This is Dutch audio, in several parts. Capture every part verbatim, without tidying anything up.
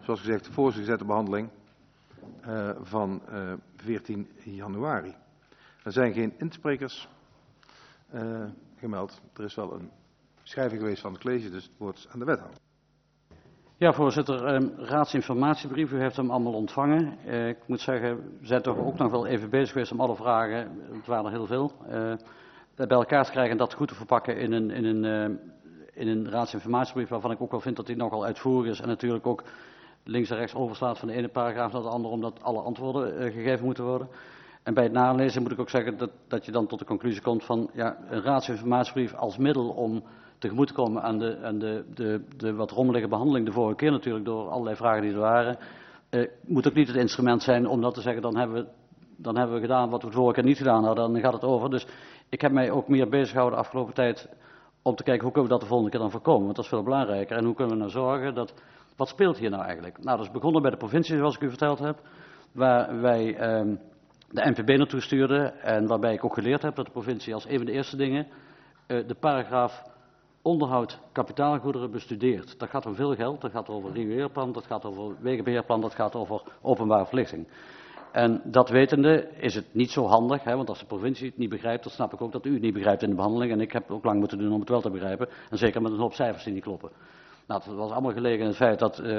zoals gezegd, voorgezette behandeling uh, van uh, veertien januari. Er zijn geen insprekers uh, gemeld. Er is wel een schrijving geweest van het college, dus het woord aan de wethouder. Ja, voorzitter, eh, raadsinformatiebrief, u heeft hem allemaal ontvangen. Eh, ik moet zeggen, we zijn toch ook nog wel even bezig geweest om alle vragen, het waren er heel veel, uh, bij elkaar te krijgen en dat goed te verpakken in een, in een, uh, in een raadsinformatiebrief, waarvan ik ook wel vind dat die nogal uitvoerig is en natuurlijk ook links en rechts overslaat van de ene paragraaf naar de andere, omdat alle antwoorden uh, gegeven moeten worden. En bij het nalezen moet ik ook zeggen dat, dat je dan tot de conclusie komt van ja, een raadsinformatiebrief als middel om tegemoet te komen aan de, aan de, de, de wat rommelige behandeling de vorige keer natuurlijk door allerlei vragen die er waren. Uh, moet ook niet het instrument zijn om dat te zeggen, dan hebben we, dan hebben we gedaan wat we de vorige keer niet gedaan hadden, dan gaat het over. Dus ik heb mij ook meer bezig gehouden de afgelopen tijd om te kijken hoe kunnen we dat de volgende keer dan voorkomen, want dat is veel belangrijker. En hoe kunnen we nou zorgen dat, wat speelt hier nou eigenlijk? Nou, dat is begonnen bij de provincie zoals ik u verteld heb, waar wij um, de N P B naartoe stuurden en waarbij ik ook geleerd heb dat de provincie als een van de eerste dingen uh, de paragraaf onderhoud kapitaalgoederen bestudeert. Dat gaat om veel geld, dat gaat over rioolplan, dat gaat over wegenbeheerplan, dat gaat over openbare verlichting. En dat wetende is het niet zo handig, hè, want als de provincie het niet begrijpt, dan snap ik ook dat u het niet begrijpt in de behandeling. En ik heb ook lang moeten doen om het wel te begrijpen. En zeker met een hoop cijfers die niet kloppen. Nou, het was allemaal gelegen in het feit dat uh,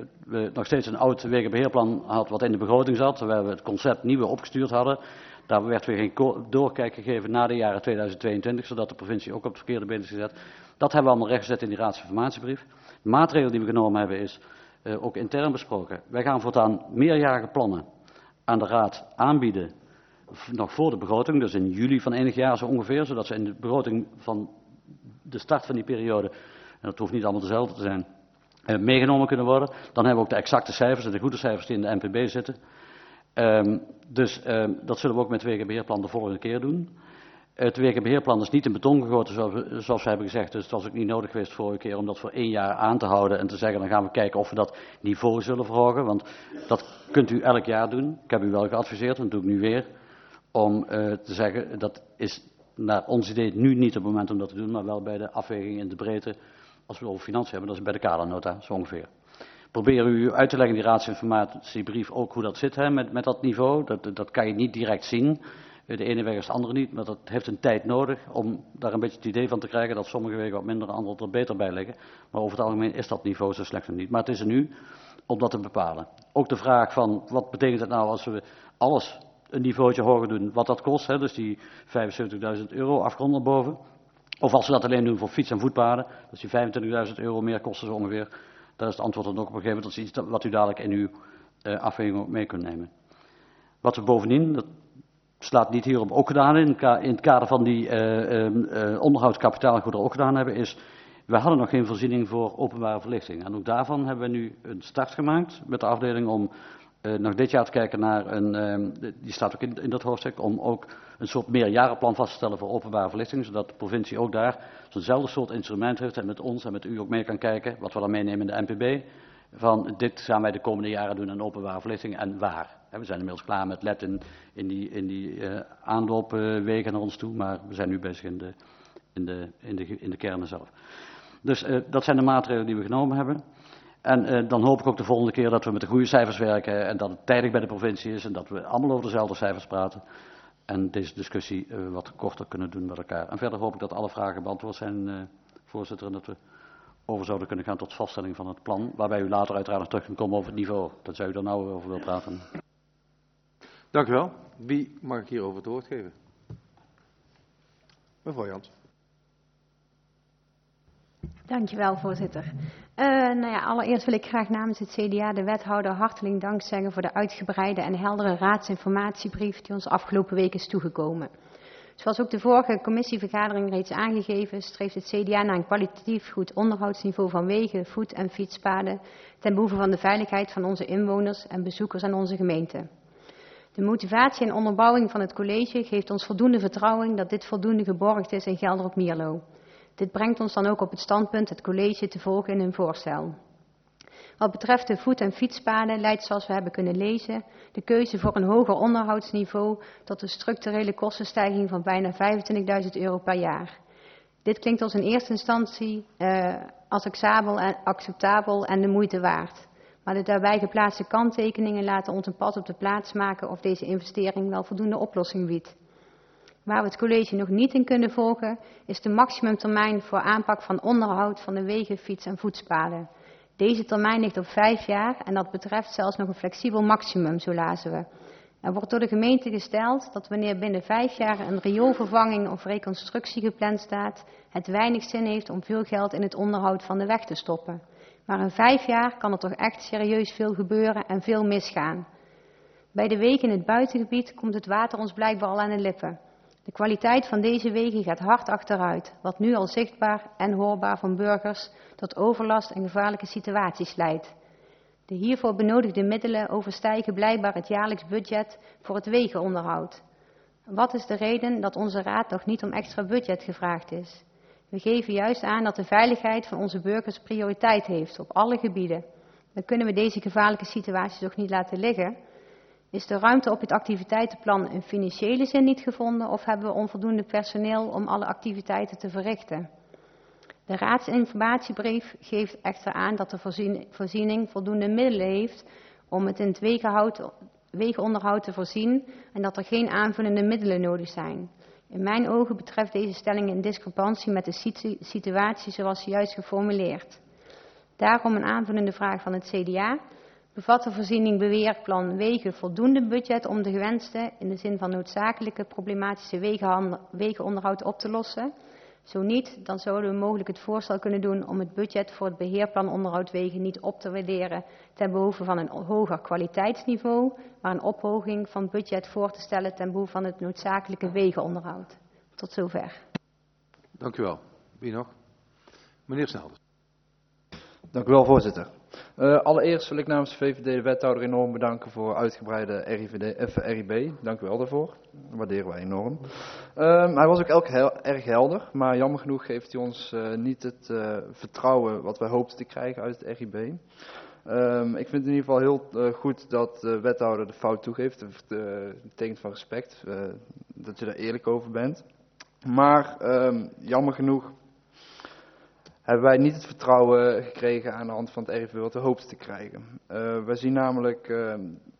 we nog steeds een oud wegenbeheerplan hadden wat in de begroting zat, waar we het concept nieuwe opgestuurd hadden. Daar werd weer geen doorkijk gegeven na de jaren tweeduizend tweeëntwintig, zodat de provincie ook op het verkeerde been is gezet. Dat hebben we allemaal rechtgezet in die raadsinformatiebrief. De maatregel die we genomen hebben is uh, ook intern besproken. Wij gaan voortaan meerjarige plannen aan de raad aanbieden, nog voor de begroting, dus in juli van enig jaar zo ongeveer, zodat ze in de begroting van de start van die periode, en dat hoeft niet allemaal dezelfde te zijn, uh, meegenomen kunnen worden. Dan hebben we ook de exacte cijfers en de goede cijfers die in de N P B zitten. Um, dus um, dat zullen we ook met het wegenbeheerplan de volgende keer doen. Het wegenbeheerplan is niet in beton gegoten zoals we, zoals we hebben gezegd, dus het was ook niet nodig geweest de vorige keer om dat voor één jaar aan te houden en te zeggen dan gaan we kijken of we dat niveau zullen verhogen, want dat kunt u elk jaar doen. Ik heb u wel geadviseerd, en dat doe ik nu weer, om uh, te zeggen dat is naar ons idee nu niet het moment om dat te doen, maar wel bij de afweging in de breedte als we het over financiën hebben, dat is bij de kadernota zo ongeveer. Probeer u uit te leggen in die raadsinformatiebrief ook hoe dat zit hè, met, met dat niveau, dat, dat kan je niet direct zien. De ene weg is de andere niet, maar dat heeft een tijd nodig om daar een beetje het idee van te krijgen dat sommige wegen wat minder en andere er beter bij liggen. Maar over het algemeen is dat niveau zo slecht nog niet. Maar het is er nu om dat te bepalen. Ook de vraag van wat betekent het nou als we alles een niveautje hoger doen, wat dat kost, hè, dus die vijfenzeventigduizend euro afgerond naar boven. Of als we dat alleen doen voor fiets- en voetpaden, dus die vijfentwintigduizend euro meer kosten zo ongeveer. Daar is het antwoord dan ook op een gegeven moment, dat is iets wat u dadelijk in uw uh, afweging ook mee kunt nemen. Wat we bovendien, dat slaat niet hierop ook gedaan in, in het kader van die uh, uh, onderhoudskapitaalgoederen ook gedaan hebben, is, we hadden nog geen voorziening voor openbare verlichting. En ook daarvan hebben we nu een start gemaakt met de afdeling om uh, nog dit jaar te kijken naar een, uh, die staat ook in, in dat hoofdstuk, om ook een soort meerjarenplan vast te stellen voor openbare verlichting, zodat de provincie ook daar zo'nzelfde soort instrument heeft en met ons en met u ook mee kan kijken, wat we dan meenemen in de N P B, van dit gaan wij de komende jaren doen aan openbare verlichting en waar. We zijn inmiddels klaar met L E D in, in die, in die uh, aanloopwegen naar ons toe, maar we zijn nu bezig in de, in de, in de, in de kernen zelf. Dus uh, dat zijn de maatregelen die we genomen hebben. En uh, dan hoop ik ook de volgende keer dat we met de goede cijfers werken en dat het tijdig bij de provincie is en dat we allemaal over dezelfde cijfers praten. En deze discussie uh, wat korter kunnen doen met elkaar. En verder hoop ik dat alle vragen beantwoord zijn, uh, voorzitter, en dat we over zouden kunnen gaan tot vaststelling van het plan, waarbij u later uiteraard nog terug kunt komen over het niveau. Dat zou u daar nou over wil praten. Dank u wel. Wie mag ik hierover het woord geven? Mevrouw Jans. Dank je wel, voorzitter. Uh, nou ja, allereerst wil ik graag namens het C D A de wethouder hartelijk dank zeggen voor de uitgebreide en heldere raadsinformatiebrief die ons afgelopen week is toegekomen. Zoals ook de vorige commissievergadering reeds aangegeven, streeft het C D A naar een kwalitatief goed onderhoudsniveau van wegen, voet- en fietspaden ten behoeve van de veiligheid van onze inwoners en bezoekers aan onze gemeente. De motivatie en onderbouwing van het college geeft ons voldoende vertrouwen dat dit voldoende geborgd is in Gelderop-Mierlo. Dit brengt ons dan ook op het standpunt het college te volgen in hun voorstel. Wat betreft de voet- en fietspaden leidt, zoals we hebben kunnen lezen, de keuze voor een hoger onderhoudsniveau tot een structurele kostenstijging van bijna vijfentwintigduizend euro per jaar. Dit klinkt ons in eerste instantie uh, acceptabel en, acceptabel en de moeite waard. maar de daarbij geplaatste kanttekeningen laten ons een pad op de plaats maken of deze investering wel voldoende oplossing biedt. Waar we het college nog niet in kunnen volgen, is de maximumtermijn voor aanpak van onderhoud van de wegen, fiets- en voetspaden. Deze termijn ligt op vijf jaar en dat betreft zelfs nog een flexibel maximum, zo lazen we. Er wordt door de gemeente gesteld dat wanneer binnen vijf jaar een rioolvervanging of reconstructie gepland staat, het weinig zin heeft om veel geld in het onderhoud van de weg te stoppen. Maar in vijf jaar kan er toch echt serieus veel gebeuren en veel misgaan. Bij de wegen in het buitengebied komt het water ons blijkbaar al aan de lippen. De kwaliteit van deze wegen gaat hard achteruit, wat nu al zichtbaar en hoorbaar van burgers tot overlast en gevaarlijke situaties leidt. De hiervoor benodigde middelen overstijgen blijkbaar het jaarlijks budget voor het wegenonderhoud. Wat is de reden dat onze raad nog niet om extra budget gevraagd is? We geven juist aan dat de veiligheid van onze burgers prioriteit heeft op alle gebieden. Dan kunnen we deze gevaarlijke situaties toch niet laten liggen? Is de ruimte op het activiteitenplan in financiële zin niet gevonden of hebben we onvoldoende personeel om alle activiteiten te verrichten? De raadsinformatiebrief geeft echter aan dat de voorziening voldoende middelen heeft om het in het wegenonderhoud te voorzien en dat er geen aanvullende middelen nodig zijn. In mijn ogen betreft deze stelling een discrepantie met de situatie zoals juist geformuleerd. Daarom een aanvullende vraag van het C D A. Bevat de voorziening beweerplan wegen voldoende budget om de gewenste, in de zin van noodzakelijke problematische wegenonderhoud op te lossen? Zo niet, dan zouden we mogelijk het voorstel kunnen doen om het budget voor het beheerplan onderhoud wegen niet op te waarderen ten behoeve van een hoger kwaliteitsniveau, maar een ophoging van budget voor te stellen ten behoeve van het noodzakelijke wegenonderhoud. Tot zover. Dank u wel. Wie nog? Meneer Snelders. Dank u wel, voorzitter. Uh, allereerst wil ik namens de V V D de wethouder enorm bedanken voor uitgebreide R I V D, F R I B. Dank u wel daarvoor. Dat waarderen wij enorm. Um, hij was ook elk heel, erg helder, maar jammer genoeg geeft hij ons uh, niet het uh, vertrouwen wat wij hoopten te krijgen uit het R I B. Um, ik vind het in ieder geval heel uh, goed dat de wethouder de fout toegeeft. Dat uh, betekent van respect, uh, dat je daar eerlijk over bent. Maar um, jammer genoeg hebben wij niet het vertrouwen gekregen aan de hand van het R I V B wat we hoopten te krijgen. Uh, wij zien namelijk uh,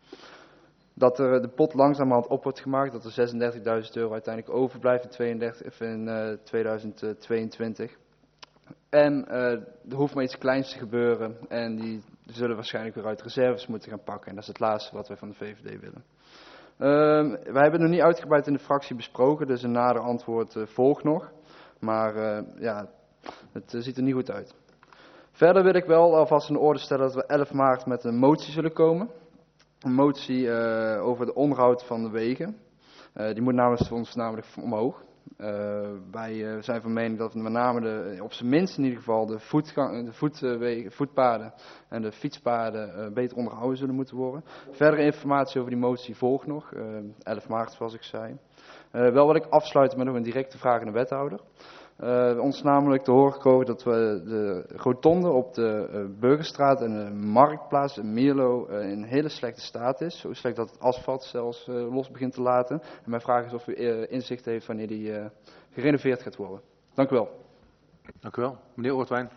dat er de pot langzamerhand op wordt gemaakt, dat er zesendertigduizend euro uiteindelijk overblijft in, tweeëndertig, in uh, tweeduizend tweeëntwintig. En uh, er hoeft maar iets kleins te gebeuren en die zullen waarschijnlijk weer uit reserves moeten gaan pakken. En dat is het laatste wat wij van de V V D willen. Uh, wij hebben het nog niet uitgebreid in de fractie besproken, dus een nader antwoord uh, volgt nog. Maar uh, ja, het uh, ziet er niet goed uit. Verder wil ik wel alvast in orde stellen dat we elf maart met een motie zullen komen. Een motie uh, over het onderhoud van de wegen. Uh, die moet namens ons namelijk omhoog. Uh, wij uh, zijn van mening dat we met name de, op zijn minst in ieder geval de, voetgang, de voetwegen, voetpaden en de fietspaden uh, beter onderhouden zullen moeten worden. Verdere informatie over die motie volgt nog, uh, elf maart zoals ik zei. Uh, wel wil ik afsluiten met nog een directe vraag aan de wethouder. Uh, ons namelijk te horen gekomen dat we de rotonde op de uh, Burgerstraat en de Marktplaats in Mierlo uh, in hele slechte staat is. Zo slecht dat het asfalt zelfs uh, los begint te laten. En mijn vraag is of u uh, inzicht heeft wanneer die uh, gerenoveerd gaat worden. Dank u wel. Dank u wel. Meneer Oortwijn.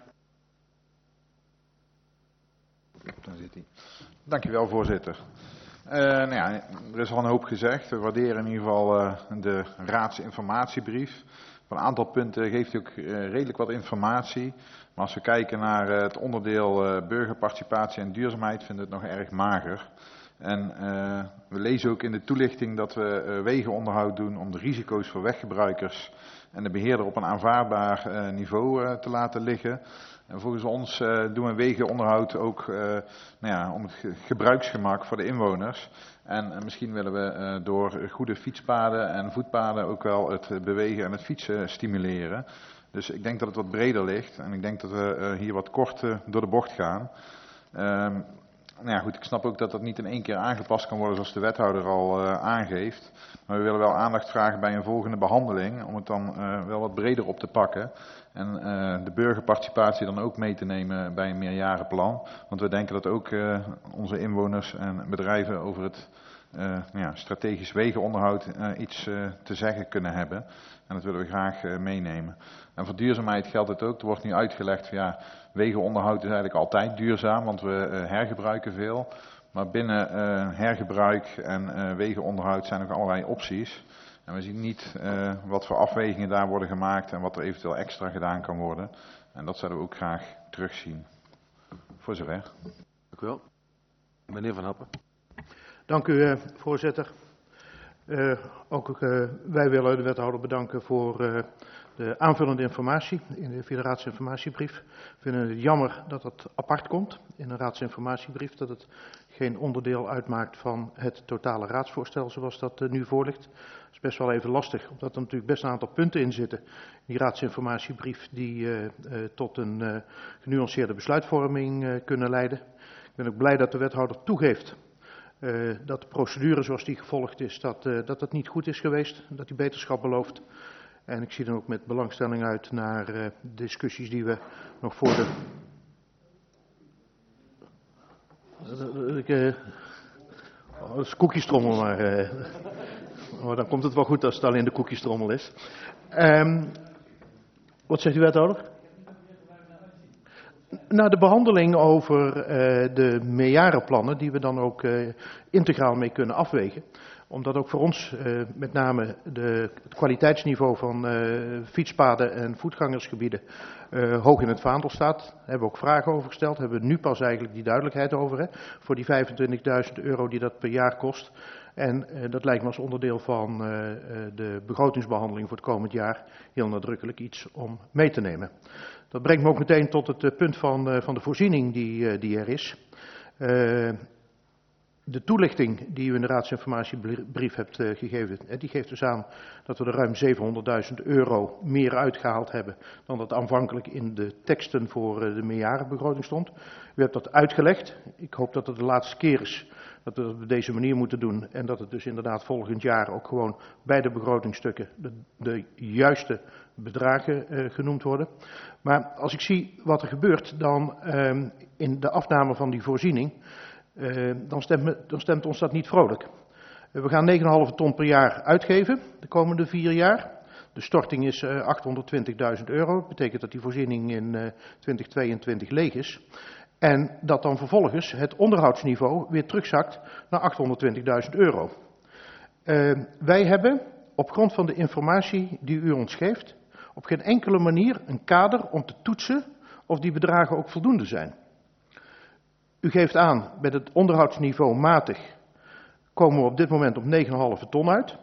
Daar zit hij. Dank u wel, voorzitter. Uh, nou ja, er is al een hoop gezegd. We waarderen in ieder geval uh, de raadsinformatiebrief. Op een aantal punten geeft u ook uh, redelijk wat informatie. Maar als we kijken naar uh, het onderdeel uh, burgerparticipatie en duurzaamheid, vinden we het nog erg mager. En uh, we lezen ook in de toelichting dat we uh, wegenonderhoud doen om de risico's voor weggebruikers en de beheerder op een aanvaardbaar uh, niveau uh, te laten liggen. En volgens ons uh, doen we wegenonderhoud ook uh, nou ja, om het ge gebruiksgemak voor de inwoners. En uh, misschien willen we uh, door goede fietspaden en voetpaden ook wel het uh, bewegen en het fietsen stimuleren. Dus ik denk dat het wat breder ligt en ik denk dat we uh, hier wat kort uh, door de bocht gaan. Um, Nou ja, goed, ik snap ook dat dat niet in één keer aangepast kan worden zoals de wethouder al uh, aangeeft. Maar we willen wel aandacht vragen bij een volgende behandeling om het dan uh, wel wat breder op te pakken. En uh, de burgerparticipatie dan ook mee te nemen bij een meerjarenplan. Want we denken dat ook uh, onze inwoners en bedrijven over het uh, nou ja, strategisch wegenonderhoud uh, iets uh, te zeggen kunnen hebben. En dat willen we graag uh, meenemen. En voor duurzaamheid geldt het ook. Er wordt nu uitgelegd, ja, wegenonderhoud is eigenlijk altijd duurzaam, want we uh, hergebruiken veel. Maar binnen uh, hergebruik en uh, wegenonderhoud zijn ook allerlei opties. En we zien niet uh, wat voor afwegingen daar worden gemaakt en wat er eventueel extra gedaan kan worden. En dat zouden we ook graag terugzien. Voor zover. Dank u wel. Meneer Van Happen. Dank u, uh, voorzitter. Uh, ook uh, wij willen de wethouder bedanken voor uh, de aanvullende informatie in de via de raadsinformatiebrief. We vinden het jammer dat het apart komt in een raadsinformatiebrief, dat het geen onderdeel uitmaakt van het totale raadsvoorstel zoals dat uh, nu voorligt. Dat is best wel even lastig, omdat er natuurlijk best een aantal punten in zitten in die raadsinformatiebrief die uh, uh, tot een uh, genuanceerde besluitvorming uh, kunnen leiden. Ik ben ook blij dat de wethouder toegeeft Uh, dat de procedure zoals die gevolgd is, dat, uh, dat het niet goed is geweest, dat hij beterschap belooft. En ik zie dan ook met belangstelling uit naar uh, discussies die we nog voor de... Uh, uh, oh, dat is koekjestrommel, maar uh, oh, dan komt het wel goed als het alleen de koekjestrommel is. Um, wat zegt u, wethouder? Na de behandeling over uh, de meerjarenplannen, die we dan ook uh, integraal mee kunnen afwegen. Omdat ook voor ons uh, met name de, het kwaliteitsniveau van uh, fietspaden en voetgangersgebieden uh, hoog in het vaandel staat. Daar hebben we ook vragen over gesteld. Daar hebben we nu pas eigenlijk die duidelijkheid over. Hè, voor die vijfentwintigduizend euro die dat per jaar kost. En uh, dat lijkt me als onderdeel van uh, de begrotingsbehandeling voor het komend jaar heel nadrukkelijk iets om mee te nemen. Dat brengt me ook meteen tot het uh, punt van, uh, van de voorziening die, uh, die er is. Uh, de toelichting die u in de raadsinformatiebrief hebt uh, gegeven, uh, die geeft dus aan dat we er ruim zevenhonderdduizend euro meer uitgehaald hebben dan dat aanvankelijk in de teksten voor uh, de meerjarenbegroting stond. U hebt dat uitgelegd. Ik hoop dat het de laatste keer is dat we dat op deze manier moeten doen en dat het dus inderdaad volgend jaar ook gewoon bij de begrotingstukken de, de juiste bedragen uh, genoemd worden. Maar als ik zie wat er gebeurt dan uh, in de afname van die voorziening, uh, dan, stemt me, dan stemt ons dat niet vrolijk. Uh, we gaan negen komma vijf ton per jaar uitgeven de komende vier jaar. De storting is uh, achthonderdtwintigduizend euro. Dat betekent dat die voorziening in uh, twintig tweeëntwintig leeg is. En dat dan vervolgens het onderhoudsniveau weer terugzakt naar achthonderdtwintigduizend euro. Uh, wij hebben op grond van de informatie die u ons geeft op geen enkele manier een kader om te toetsen of die bedragen ook voldoende zijn. U geeft aan, met het onderhoudsniveau matig komen we op dit moment op negen komma vijf ton uit.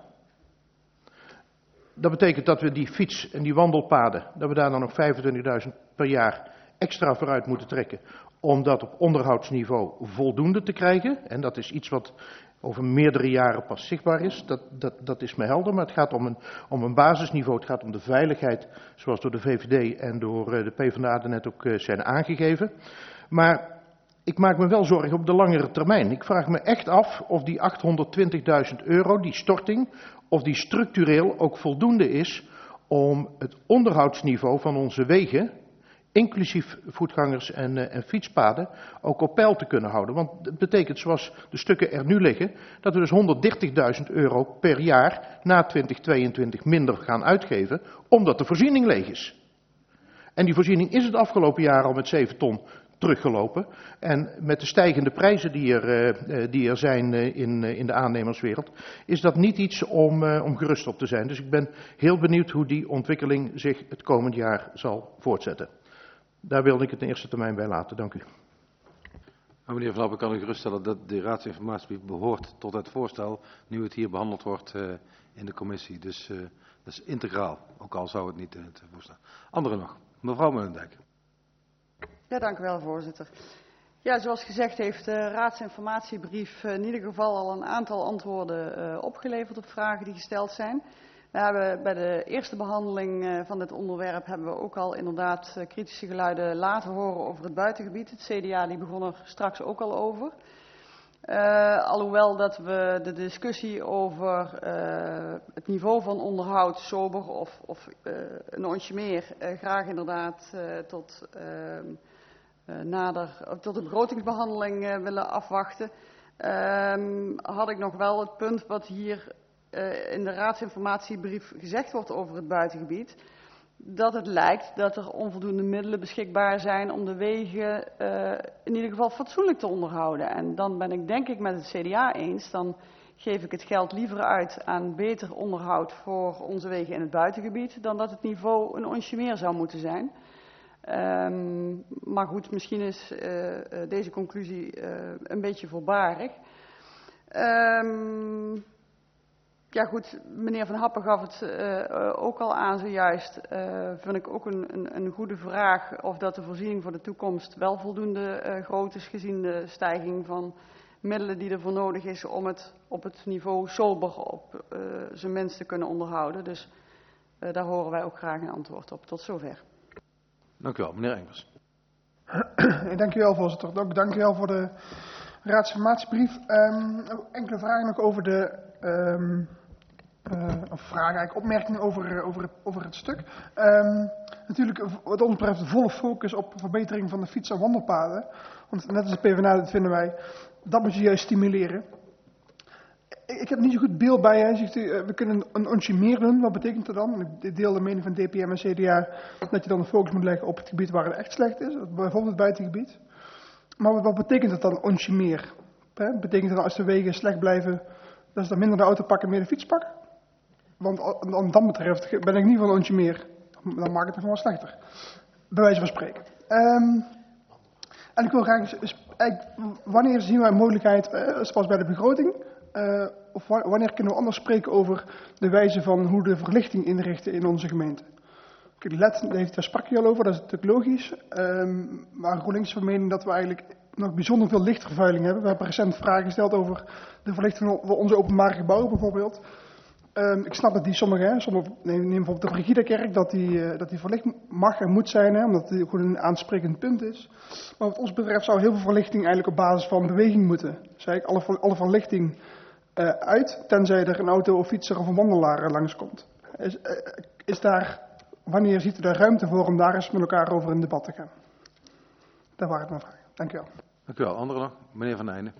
Dat betekent dat we die fiets- en die wandelpaden, dat we daar dan nog vijfentwintigduizend per jaar extra vooruit moeten trekken om dat op onderhoudsniveau voldoende te krijgen. En dat is iets wat over meerdere jaren pas zichtbaar is. Dat, dat, dat is mij helder, maar het gaat om een, om een basisniveau. Het gaat om de veiligheid, zoals door de V V D en door de PvdA er net ook zijn aangegeven. Maar ik maak me wel zorgen op de langere termijn. Ik vraag me echt af of die achthonderdtwintigduizend euro, die storting, of die structureel ook voldoende is om het onderhoudsniveau van onze wegen, inclusief voetgangers en, uh, en fietspaden, ook op peil te kunnen houden. Want dat betekent, zoals de stukken er nu liggen, dat we dus honderddertigduizend euro per jaar na twintig tweeëntwintig minder gaan uitgeven, omdat de voorziening leeg is. En die voorziening is het afgelopen jaar al met zeven ton teruggelopen. En met de stijgende prijzen die er, uh, die er zijn uh, in, uh, in de aannemerswereld, is dat niet iets om, uh, om gerust op te zijn. Dus ik ben heel benieuwd hoe die ontwikkeling zich het komend jaar zal voortzetten. Daar wilde ik het in eerste termijn bij laten. Dank u. Maar meneer Van Happen, kan u geruststellen dat de raadsinformatiebrief behoort tot het voorstel, nu het hier behandeld wordt uh, in de commissie. Dus uh, dat is integraal, ook al zou het niet in het voorstel. Anderen nog. Mevrouw Mullendijk. Ja, dank u wel, voorzitter. Ja, zoals gezegd heeft de raadsinformatiebrief in ieder geval al een aantal antwoorden uh, opgeleverd op vragen die gesteld zijn. We hebben bij de eerste behandeling uh, van dit onderwerp hebben we ook al inderdaad uh, kritische geluiden laten horen over het buitengebied. Het C D A die begon er straks ook al over. Uh, alhoewel dat we de discussie over uh, het niveau van onderhoud sober of, of uh, een onsje meer uh, graag inderdaad uh, tot, uh, uh, nader, tot de begrotingsbehandeling uh, willen afwachten. Um, had ik nog wel het punt wat hier uh, in de raadsinformatiebrief gezegd wordt over het buitengebied. Dat het lijkt dat er onvoldoende middelen beschikbaar zijn om de wegen uh, in ieder geval fatsoenlijk te onderhouden. En dan ben ik denk ik met het C D A eens, dan geef ik het geld liever uit aan beter onderhoud voor onze wegen in het buitengebied, dan dat het niveau een onsje meer zou moeten zijn. Um, maar goed, misschien is uh, deze conclusie uh, een beetje voorbarig. Um, ja goed, meneer Van Happen gaf het uh, ook al aan zojuist. Uh, vind ik ook een, een, een goede vraag of dat de voorziening voor de toekomst wel voldoende uh, groot is gezien de stijging van middelen die ervoor nodig is om het op het niveau sober op uh, zijn minst te kunnen onderhouden. Dus uh, daar horen wij ook graag een antwoord op. Tot zover. Dank u wel, meneer Engels. Dank u wel, voorzitter. Ook dank u wel voor de raadsinformatiebrief. Um, enkele vragen nog over de, um, uh, of vragen eigenlijk, opmerkingen over, over, het, over het stuk. Um, natuurlijk wat ons betreft de volle focus op verbetering van de fiets- en wandelpaden. Want net als de PvdA, dat vinden wij, dat moet je juist stimuleren. Ik, ik heb niet zo goed beeld bij, hè. Zegt u, uh, we kunnen een onsje meer doen. Wat betekent dat dan? Ik deel de mening van D P M en C D A dat je dan de focus moet leggen op het gebied waar het echt slecht is. Bijvoorbeeld het buitengebied. Maar wat betekent dat dan, onsje meer? Hè? Betekent dat als de wegen slecht blijven, dat ze dan minder de auto pakken en meer de fiets pakken? Want wat dat betreft ben ik niet van onsje meer. Dan maakt het nog wel slechter. Bij wijze van spreken. Um, en ik wil graag, wanneer zien wij een mogelijkheid, uh, zoals bij de begroting, uh, of wanneer kunnen we anders spreken over de wijze van hoe de verlichting inrichten in onze gemeente? Kijk, de L E D, daar sprak je al over, dat is natuurlijk logisch. Um, maar GroenLinks is van mening dat we eigenlijk nog bijzonder veel lichtvervuiling hebben. We hebben recent vragen gesteld over de verlichting van onze openbare gebouwen bijvoorbeeld. Um, ik snap dat die sommige, hè, sommige neem bijvoorbeeld de Brigidekerk, dat die, uh, dat die verlicht mag en moet zijn, hè, omdat die gewoon een aansprekend punt is. Maar wat ons betreft zou heel veel verlichting eigenlijk op basis van beweging moeten. Dus eigenlijk alle, alle verlichting uh, uit, tenzij er een auto of fietser of een wandelaar uh, langskomt. Is, uh, is daar... Wanneer ziet u daar ruimte voor om daar eens met elkaar over in debat te gaan? Daar waren het mijn vragen. Dank u wel. Dank u wel. Anderen nog? Meneer Van Eijnen.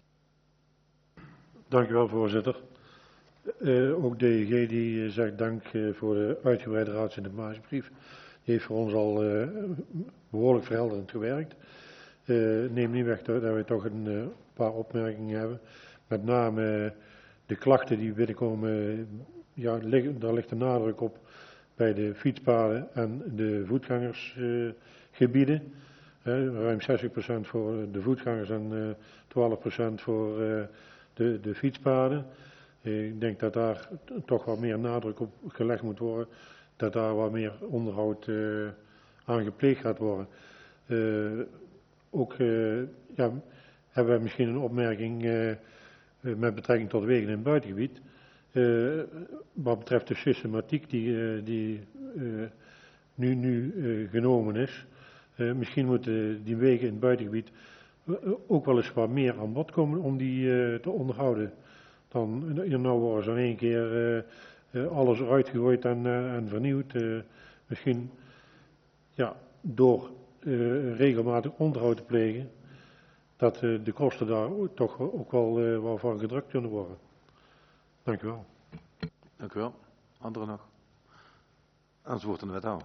Dank u wel, voorzitter. Uh, ook D E G die uh, zegt dank uh, voor de uitgebreide raadsinformatiebrief. Die heeft voor ons al uh, behoorlijk verhelderend gewerkt. Uh, neem niet weg dat, dat we toch een uh, paar opmerkingen hebben. Met name uh, de klachten die binnenkomen, uh, ja, lig, daar ligt de nadruk op bij de fietspaden en de voetgangersgebieden. Uh, ruim zestig procent voor de voetgangers en uh, twaalf procent voor uh, de, de fietspaden. Uh, ik denk dat daar toch wat meer nadruk op gelegd moet worden. Dat daar wat meer onderhoud uh, aan gepleegd gaat worden. Uh, ook uh, ja, hebben we misschien een opmerking uh, met betrekking tot wegen in het buitengebied. Uh, wat betreft de systematiek die, uh, die uh, nu, nu uh, genomen is. Uh, misschien moeten die wegen in het buitengebied uh, ook wel eens wat meer aan bod komen om die uh, te onderhouden. Dan uh, nou worden ze in één keer uh, uh, alles eruit gegooid en, uh, en vernieuwd. Uh, misschien ja, door uh, regelmatig onderhoud te plegen, dat uh, de kosten daar toch ook wel uh, wel van gedrukt kunnen worden. Dank u wel. Dank u wel. Anderen nog? Antwoord aan de wethouder.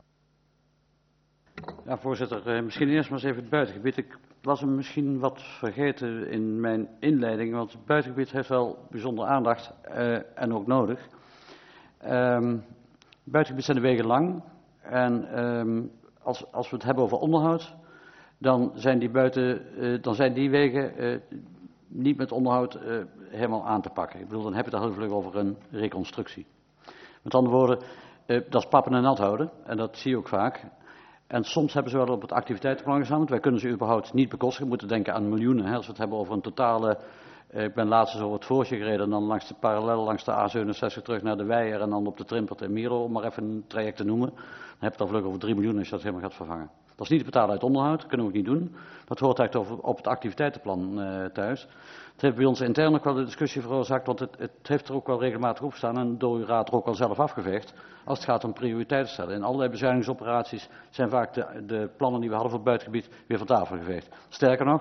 Ja, voorzitter. Eh, misschien eerst maar eens even het buitengebied. Ik was hem misschien wat vergeten in mijn inleiding, want het buitengebied heeft wel bijzondere aandacht uh, en ook nodig. Um, het buitengebied zijn de wegen lang en um, als, als we het hebben over onderhoud, dan zijn die, buiten, uh, dan zijn die wegen uh, niet met onderhoud uh, helemaal aan te pakken. Ik bedoel, dan heb je het heel vlug over een reconstructie. Met andere woorden, uh, dat is pappen en nat houden. En dat zie je ook vaak. En soms hebben ze wel op het activiteitenplan gestaan. Wij kunnen ze überhaupt niet bekostigen. We moeten denken aan miljoenen. Hè. Als we het hebben over een totale... Uh, ik ben laatst eens over het Voortje gereden. En dan langs de parallel langs de A zevenenzestig terug naar de Weijer. En dan op de Trimpert en Mierlo, om maar even een traject te noemen. Dan heb je het al vlug over drie miljoen als je dat helemaal gaat vervangen. Dat is niet te betalen uit onderhoud. Dat kunnen we ook niet doen. Dat hoort eigenlijk over, op het activiteitenplan uh, thuis. Het heeft bij ons intern ook wel de discussie veroorzaakt, want het, het heeft er ook wel regelmatig op gestaan en door uw raad er ook al zelf afgeveegd, als het gaat om prioriteiten stellen. In allerlei bezuinigingsoperaties zijn vaak de, de plannen die we hadden voor het buitengebied weer van tafel geveegd. Sterker nog,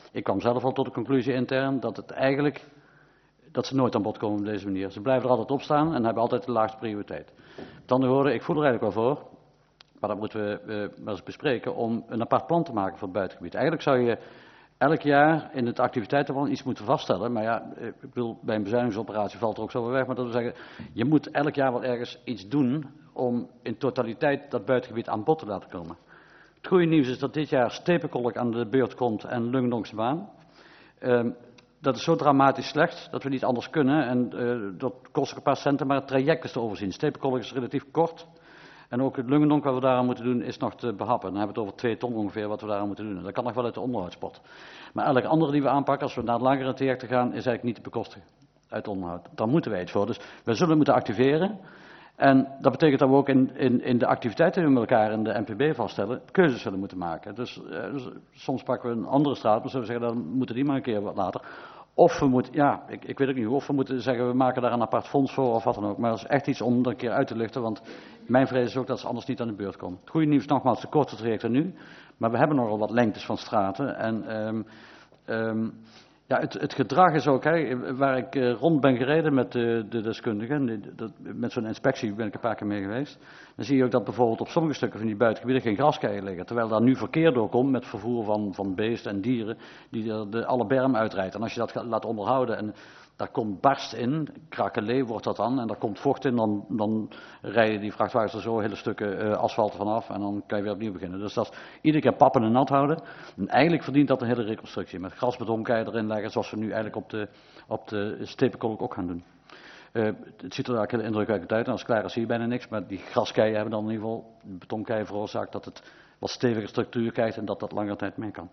Ik kwam zelf al tot de conclusie intern dat het eigenlijk, dat ze nooit aan bod komen op deze manier. Ze blijven er altijd op staan en hebben altijd de laagste prioriteit. Met andere woorden, ik voel er eigenlijk wel voor, maar dat moeten we uh, wel eens bespreken, om een apart plan te maken voor het buitengebied. Eigenlijk zou je elk jaar in het activiteitenplan iets moeten vaststellen, maar ja, ik bedoel, bij een bezuinigingsoperatie valt er ook zo weer weg, maar dat wil zeggen, je moet elk jaar wel ergens iets doen om in totaliteit dat buitengebied aan bod te laten komen. Het goede nieuws is dat dit jaar Stepenkolk aan de beurt komt en Lungendonksche Baan. Um, dat is zo dramatisch slecht dat we niet anders kunnen en uh, dat kost ook een paar centen, maar het traject is te overzien. Stepenkolk is relatief kort en ook het Lungendonk wat we daaraan moeten doen is nog te behappen. Dan hebben we het over twee ton ongeveer wat we daaraan moeten doen. En dat kan nog wel uit de onderhoudspot. Maar elke andere die we aanpakken, als we naar langere trajecten gaan, is eigenlijk niet te bekostigen uit onderhoud. Daar moeten wij iets voor. Dus we zullen moeten activeren. En dat betekent dat we ook in, in, in de activiteiten die we met elkaar in de N P B vaststellen, keuzes zullen moeten maken. Dus, uh, dus soms pakken we een andere straat, maar zullen we zeggen, dan moeten die maar een keer wat later. Of we moeten, ja, ik, ik weet ook niet hoe, of we moeten zeggen, we maken daar een apart fonds voor of wat dan ook. Maar dat is echt iets om er een keer uit te lichten, want mijn vrees is ook dat ze anders niet aan de beurt komen. Het goede nieuws nogmaals, de korte trajecten nu, maar we hebben nogal wat lengtes van straten. En um, um, ja, het, het gedrag is ook, hè, waar ik uh, rond ben gereden met de, de deskundigen, de, de, met zo'n inspectie ben ik een paar keer mee geweest. Dan zie je ook dat bijvoorbeeld op sommige stukken van die buitengebieden geen graskeien liggen. Terwijl daar nu verkeer doorkomt met vervoer van, van beesten en dieren die de, de, alle berm uitrijdt. En als je dat laat onderhouden en daar komt barst in, krakelee wordt dat dan, en daar komt vocht in, dan, dan rijden die vrachtwagens er zo hele stukken uh, asfalt vanaf en dan kan je weer opnieuw beginnen. Dus dat is iedere keer pappen en nat houden. En eigenlijk verdient dat een hele reconstructie. Met grasbeton kan je erin leggen, zoals we nu eigenlijk op de, op de Stepenkolk ook gaan doen. Uh, het ziet er eigenlijk heel indrukwekkend uit en als het klaar is zie je bijna niks, maar die graskeien hebben dan in ieder geval, de betonkeien veroorzaakt dat het wat steviger structuur krijgt en dat dat langere tijd mee kan.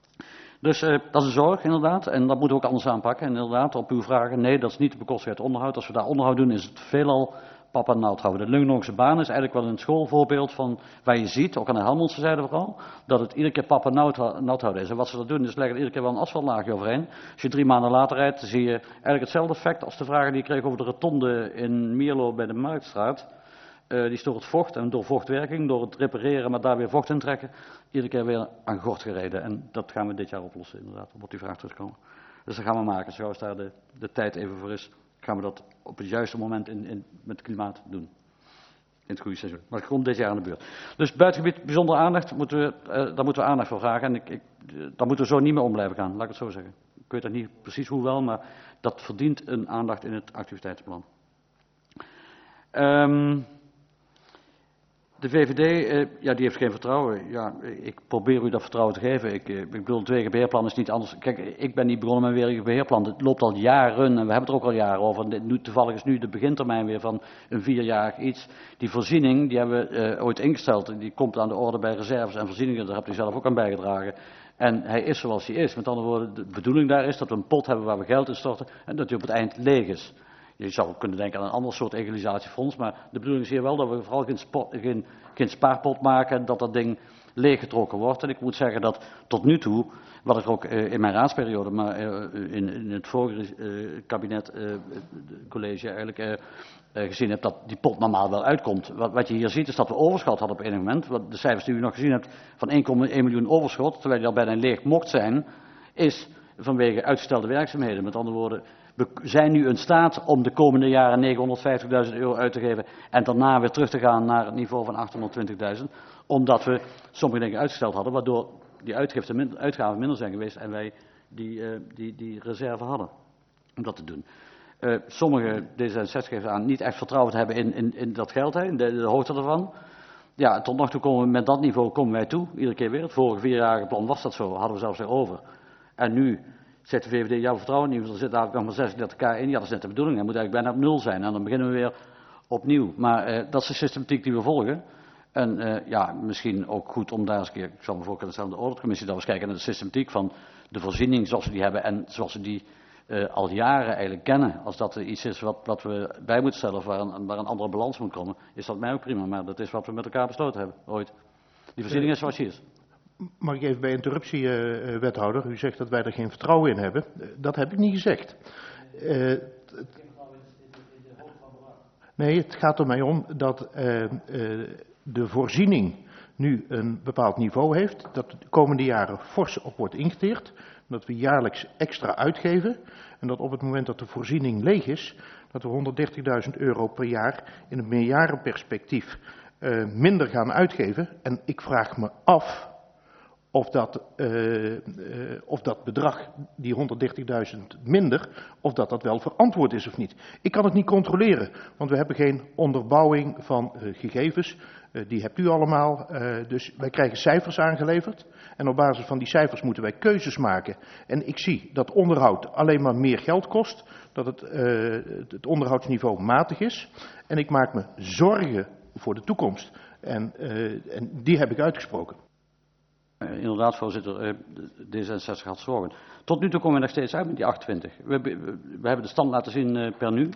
Dus uh, dat is een zorg, inderdaad. En dat moeten we ook anders aanpakken. En inderdaad, op uw vragen, nee, dat is niet de bekostigheid onderhoud. Als we daar onderhoud doen, is het veelal pap en naald houden. De Lungendonksche Baan is eigenlijk wel een schoolvoorbeeld van waar je ziet, ook aan de Helmondse zijde vooral, dat het iedere keer pap en naald houden is. En wat ze dat doen, is leggen er iedere keer wel een asfaltlaagje overheen. Als je drie maanden later rijdt, dan zie je eigenlijk hetzelfde effect als de vragen die ik kreeg over de rotonde in Mierlo bij de Marktstraat. Uh, die is door het vocht en door vochtwerking, door het repareren, maar daar weer vocht in trekken, iedere keer weer aan gort gereden. En dat gaan we dit jaar oplossen, inderdaad, om op die vraag terug te komen. Dus dat gaan we maken. Zo als daar de, de tijd even voor is, gaan we dat op het juiste moment in, in, met het klimaat doen. In het goede seizoen. Maar het komt dit jaar aan de beurt. Dus buitengebied, bijzondere aandacht, moeten we, uh, daar moeten we aandacht voor vragen. En ik, ik, daar moeten we zo niet meer om blijven gaan, laat ik het zo zeggen. Ik weet dat niet precies hoe wel, maar dat verdient een aandacht in het activiteitenplan. Um, De V V D, eh, ja, die heeft geen vertrouwen. Ja, ik probeer u dat vertrouwen te geven. Ik, eh, ik bedoel, het wegenbeheerplan is niet anders. Kijk, ik ben niet begonnen met een wegenbeheerplan. Het loopt al jaren en we hebben het er ook al jaren over. Nu, toevallig is nu de begintermijn weer van een vierjarig iets. Die voorziening, die hebben we eh, ooit ingesteld. Die komt aan de orde bij reserves en voorzieningen. Daar hebt u zelf ook aan bijgedragen. En hij is zoals hij is. Met andere woorden, de bedoeling daar is dat we een pot hebben waar we geld in storten en dat hij op het eind leeg is. Je zou kunnen denken aan een ander soort egalisatiefonds, maar de bedoeling is hier wel dat we vooral geen, spot, geen, geen spaarpot maken en dat dat ding leeggetrokken wordt. En ik moet zeggen dat tot nu toe, wat ik ook uh, in mijn raadsperiode, maar uh, in, in het vorige uh, kabinet, uh, college eigenlijk uh, uh, gezien heb, dat die pot normaal wel uitkomt. Wat, wat je hier ziet is dat we overschot hadden op enig moment. Wat de cijfers die u nog gezien hebt van één komma één miljoen overschot, terwijl die al bijna leeg mocht zijn, is vanwege uitgestelde werkzaamheden. Met andere woorden, we zijn nu in staat om de komende jaren negenhonderdvijftigduizend euro uit te geven en daarna weer terug te gaan naar het niveau van achthonderdtwintigduizend. Omdat we sommige dingen uitgesteld hadden, waardoor die uitgiften, uitgaven minder zijn geweest en wij die, uh, die, die reserve hadden om dat te doen. Uh, sommige D zesenzestig geven aan niet echt vertrouwen te hebben in, in, in dat geld, hè, in de, de hoogte ervan. Ja, tot nog toe komen we met dat niveau komen wij toe, iedere keer weer. Het vorige vierjarige plan was dat zo, hadden we zelfs weer over. En nu zegt de V V D, ja, we vertrouwen niet, want er zit eigenlijk nog maar zesendertig k in. Ja, dat is net de bedoeling, hij moet eigenlijk bijna op nul zijn. En dan beginnen we weer opnieuw. Maar uh, dat is de systematiek die we volgen. En uh, ja, misschien ook goed om daar eens een keer, ik zal me voorstellen aan de auditcommissie, dat we eens kijken naar de systematiek van de voorziening zoals we die hebben en zoals we die uh, al jaren eigenlijk kennen. Als dat uh, iets is wat, wat we bij moeten stellen of waar een, waar een andere balans moet komen, is dat mij ook prima. Maar dat is wat we met elkaar besloten hebben, ooit. Die voorziening is zoals die is. Mag ik even bij interruptie, uh, wethouder? U zegt dat wij er geen vertrouwen in hebben. Uh, dat heb ik niet gezegd. Uh, nee, het gaat er mij om dat uh, uh, de voorziening nu een bepaald niveau heeft, dat de komende jaren fors op wordt ingeteerd. Dat we jaarlijks extra uitgeven. En dat op het moment dat de voorziening leeg is, dat we honderddertigduizend euro per jaar in het meerjarenperspectief uh, minder gaan uitgeven. En ik vraag me af of dat, uh, uh, of dat bedrag, die honderddertigduizend minder, of dat dat wel verantwoord is of niet. Ik kan het niet controleren, want we hebben geen onderbouwing van uh, gegevens. Uh, die hebt u allemaal. Uh, dus wij krijgen cijfers aangeleverd. En op basis van die cijfers moeten wij keuzes maken. En ik zie dat onderhoud alleen maar meer geld kost. Dat het, uh, het onderhoudsniveau matig is. En ik maak me zorgen voor de toekomst. En, uh, en die heb ik uitgesproken. Uh, inderdaad, voorzitter, uh, D zesenzestig had zorgen. Tot nu toe komen we nog steeds uit met die achtentwintig. We, we, we hebben de stand laten zien uh, per nu.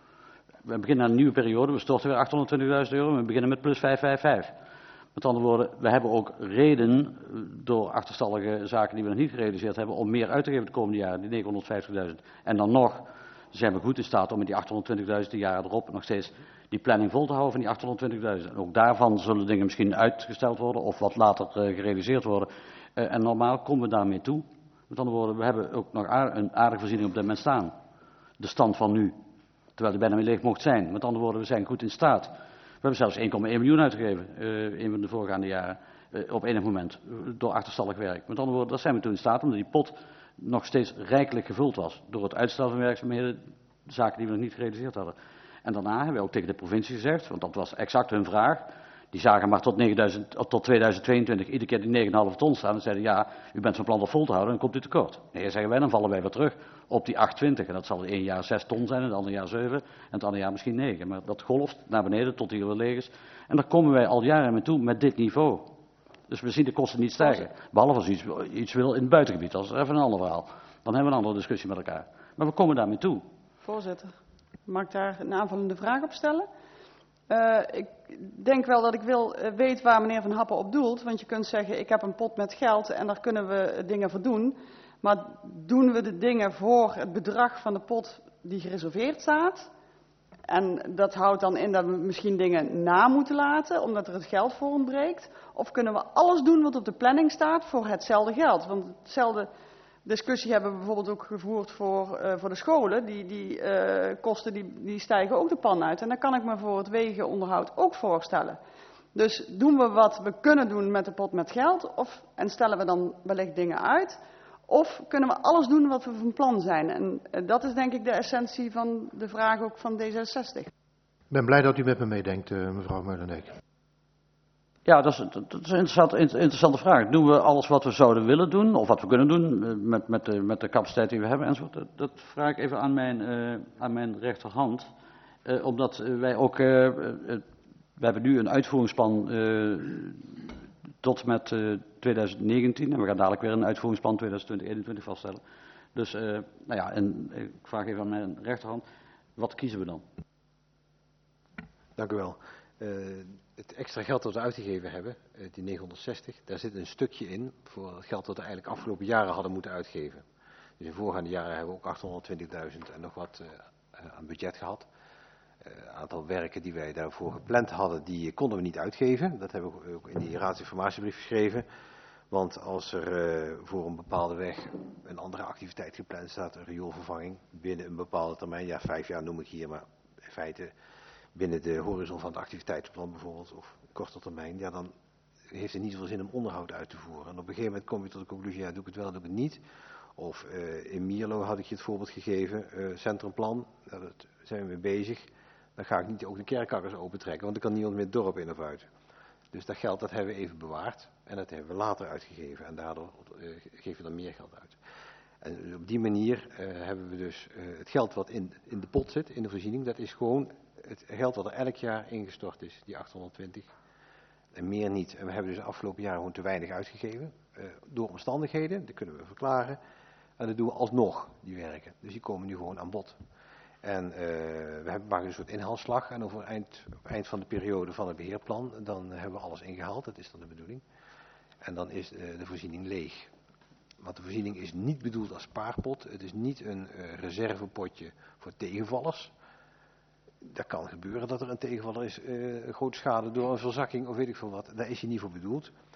We beginnen aan een nieuwe periode. We storten weer achthonderdtwintigduizend euro. En we beginnen met plus vijfhonderdvijfenvijftig. Met andere woorden, we hebben ook reden door achterstallige zaken die we nog niet gerealiseerd hebben om meer uit te geven de komende jaren, die negenhonderdvijftigduizend. En dan nog zijn we goed in staat om met die achthonderdtwintigduizend de jaren erop nog steeds die planning vol te houden van die achthonderdtwintigduizend. En ook daarvan zullen dingen misschien uitgesteld worden of wat later uh, gerealiseerd worden. Uh, en normaal komen we daarmee toe. Met andere woorden, we hebben ook nog aard, een aardige voorziening op dit moment staan. De stand van nu. Terwijl die bijna weer leeg mocht zijn. Met andere woorden, we zijn goed in staat. We hebben zelfs één komma één miljoen uitgegeven uh, in de voorgaande jaren uh, op enig moment uh, door achterstallig werk. Met andere woorden, daar zijn we toen in staat omdat die pot nog steeds rijkelijk gevuld was door het uitstel van werkzaamheden, zaken die we nog niet gerealiseerd hadden. En daarna hebben we ook tegen de provincie gezegd, want dat was exact hun vraag, die zagen maar tot, negenduizend, tot tweeduizend tweeëntwintig iedere keer die negen komma vijf ton staan en zeiden ja, u bent van plan dat vol te houden en dan komt u tekort. Nee, zeggen wij, dan vallen wij weer terug op die achtentwintig en dat zal het ene jaar zes ton zijn en het andere jaar zeven en het andere jaar misschien negen. Maar dat golft naar beneden tot hier weer leeg is en daar komen wij al jaren mee toe met dit niveau. Dus we zien de kosten niet stijgen, behalve als u iets, iets wil in het buitengebied, dat is even een ander verhaal. Dan hebben we een andere discussie met elkaar. Maar we komen daarmee toe. Voorzitter, mag ik daar een aanvullende vraag op stellen? Uh, ik denk wel dat ik wil uh, weet waar meneer Van Happen op doelt. Want je kunt zeggen, ik heb een pot met geld en daar kunnen we dingen voor doen. Maar doen we de dingen voor het bedrag van de pot die gereserveerd staat? En dat houdt dan in dat we misschien dingen na moeten laten, omdat er het geld voor ontbreekt. Of kunnen we alles doen wat op de planning staat voor hetzelfde geld? Want hetzelfde discussie hebben we bijvoorbeeld ook gevoerd voor, uh, voor de scholen. Die, die uh, kosten die, die stijgen ook de pan uit. En dat kan ik me voor het wegenonderhoud ook voorstellen. Dus doen we wat we kunnen doen met de pot met geld? Of, en stellen we dan wellicht dingen uit? Of kunnen we alles doen wat we van plan zijn? En uh, dat is denk ik de essentie van de vraag ook van D zesenzestig. Ik ben blij dat u met me meedenkt, uh, mevrouw Meulenbeek. Ja, dat is, dat is een interessante, interessante vraag. Doen we alles wat we zouden willen doen, of wat we kunnen doen, met, met, de, met de capaciteit die we hebben enzovoort? Dat, dat vraag ik even aan mijn, uh, aan mijn rechterhand. Uh, omdat wij ook, uh, uh, we hebben nu een uitvoeringsplan uh, tot met uh, tweeduizend negentien. En we gaan dadelijk weer een uitvoeringsplan tweeduizend twintig eenentwintig vaststellen. Dus, uh, nou ja, en ik vraag even aan mijn rechterhand, wat kiezen we dan? Dank u wel. Uh, het extra geld dat we uitgegeven hebben, uh, die negenhonderdzestig, daar zit een stukje in voor het geld dat we eigenlijk afgelopen jaren hadden moeten uitgeven. Dus in voorgaande jaren hebben we ook achthonderdtwintigduizend en nog wat uh, uh, aan budget gehad. Een uh, aantal werken die wij daarvoor gepland hadden, die konden we niet uitgeven. Dat hebben we ook in die raadsinformatiebrief geschreven. Want als er uh, voor een bepaalde weg een andere activiteit gepland staat, een rioolvervanging, binnen een bepaalde termijn, ja vijf jaar noem ik hier, maar in feite binnen de horizon van het activiteitsplan bijvoorbeeld, of korte termijn, ja dan heeft het niet zoveel zin om onderhoud uit te voeren. En op een gegeven moment kom je tot de conclusie, ja doe ik het wel, doe ik het niet. Of uh, in Mierlo had ik je het voorbeeld gegeven, uh, centrumplan, nou, daar zijn we mee bezig. Dan ga ik niet ook de kerkakkers opentrekken, want dan kan niemand meer het dorp in of uit. Dus dat geld dat hebben we even bewaard en dat hebben we later uitgegeven en daardoor uh, geven we dan meer geld uit. En op die manier uh, hebben we dus uh, het geld wat in, in de pot zit, in de voorziening, dat is gewoon het geld wat er elk jaar ingestort is, die achthonderdtwintig. En meer niet. En we hebben dus de afgelopen jaren gewoon te weinig uitgegeven. Uh, door omstandigheden, dat kunnen we verklaren. En dat doen we alsnog, die werken. Dus die komen nu gewoon aan bod. En uh, we hebben maken een soort inhaalslag. En over het eind, op het eind van de periode van het beheerplan, dan hebben we alles ingehaald. Dat is dan de bedoeling. En dan is uh, de voorziening leeg. Want de voorziening is niet bedoeld als spaarpot. Het is niet een uh, reservepotje voor tegenvallers. Dat kan gebeuren dat er een tegenvaller is, uh, een grote schade door een verzakking of weet ik veel wat. Daar is hij niet voor bedoeld.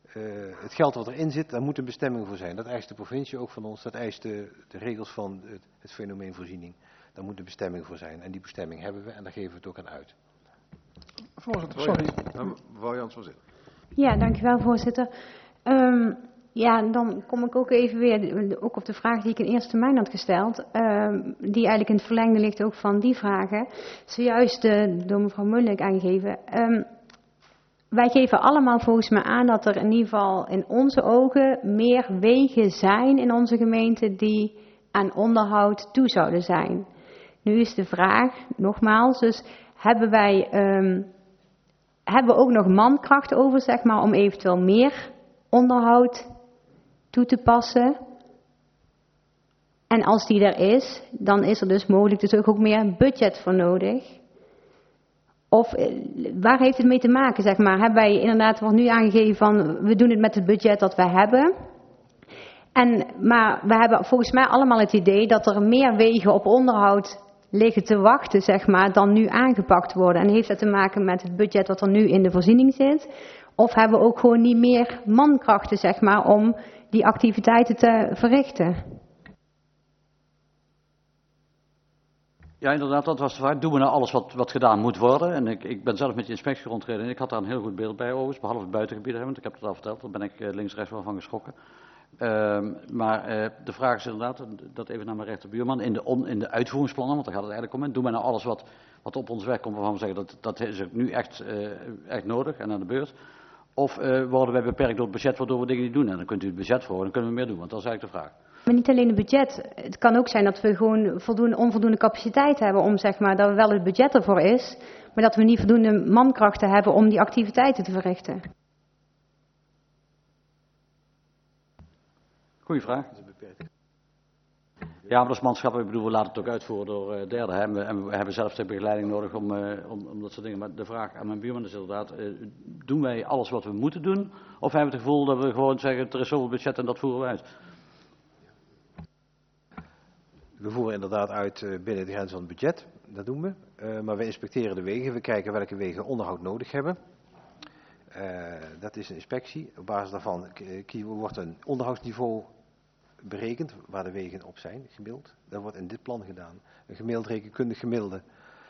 Uh, het geld wat erin zit, daar moet een bestemming voor zijn. Dat eist de provincie ook van ons, dat eist de, de regels van het, het fenomeen voorziening. Daar moet een bestemming voor zijn. En die bestemming hebben we en daar geven we het ook aan uit. Voorzitter, sorry. Mevrouw Jans, voorzitter. Ja, dankjewel voorzitter. Um, ja, dan kom ik ook even weer ook op de vraag die ik in eerste termijn had gesteld. Um, die eigenlijk in het verlengde ligt ook van die vragen. Zojuist uh, door mevrouw Mullik aangegeven. Um, Wij geven allemaal volgens mij aan dat er in ieder geval in onze ogen meer wegen zijn in onze gemeente die aan onderhoud toe zouden zijn. Nu is de vraag, nogmaals, dus hebben wij um, hebben we ook nog mankracht over, zeg maar, om eventueel meer onderhoud toe te passen? En als die er is, dan is er dus mogelijk dus ook meer budget voor nodig. Of waar heeft het mee te maken, zeg maar? Hebben wij inderdaad, wordt nu aangegeven van, we doen het met het budget dat wij hebben. En, maar we hebben volgens mij allemaal het idee dat er meer wegen op onderhoud liggen te wachten, zeg maar, dan nu aangepakt worden. En heeft dat te maken met het budget wat er nu in de voorziening zit? Of hebben we ook gewoon niet meer mankrachten, zeg maar, om die activiteiten te verrichten? Ja, inderdaad, dat was de vraag. Doen we nou alles wat, wat gedaan moet worden? En ik, ik ben zelf met de inspectie rondgereden en ik had daar een heel goed beeld bij overigens, behalve het buitengebied, want ik heb het al verteld, daar ben ik uh, links-rechts wel van geschrokken. Uh, maar uh, de vraag is inderdaad, dat even naar mijn rechterbuurman, in de, on, in de uitvoeringsplannen, want daar gaat het eigenlijk om, doen we nou alles wat, wat op ons weg komt, waarvan we zeggen dat dat is nu echt, uh, echt nodig en aan de beurt? Of uh, worden wij beperkt door het budget waardoor we dingen niet doen? En dan kunt u het budget verhogen, dan kunnen we meer doen, want dat is eigenlijk de vraag. Maar niet alleen het budget. Het kan ook zijn dat we gewoon voldoende, onvoldoende capaciteit hebben om, zeg maar, dat wel het budget ervoor is, maar dat we niet voldoende mankrachten hebben om die activiteiten te verrichten. Goeie vraag. Ja, maar dat is manschap. Ik bedoel, we laten het ook uitvoeren door uh, derden. Hè? En, we, en we hebben zelf de begeleiding nodig om, uh, om, om dat soort dingen. Maar de vraag aan mijn buurman is inderdaad, uh, doen wij alles wat we moeten doen? Of hebben we het gevoel dat we gewoon zeggen, er is zoveel budget en dat voeren we uit? We voeren inderdaad uit uh, binnen de grens van het budget. Dat doen we. Uh, maar we inspecteren de wegen. We kijken welke wegen onderhoud nodig hebben. Uh, dat is een inspectie. Op basis daarvan uh, wordt een onderhoudsniveau berekend waar de wegen op zijn, gemiddeld. Dat wordt in dit plan gedaan. Een gemiddeld rekenkundig gemiddelde.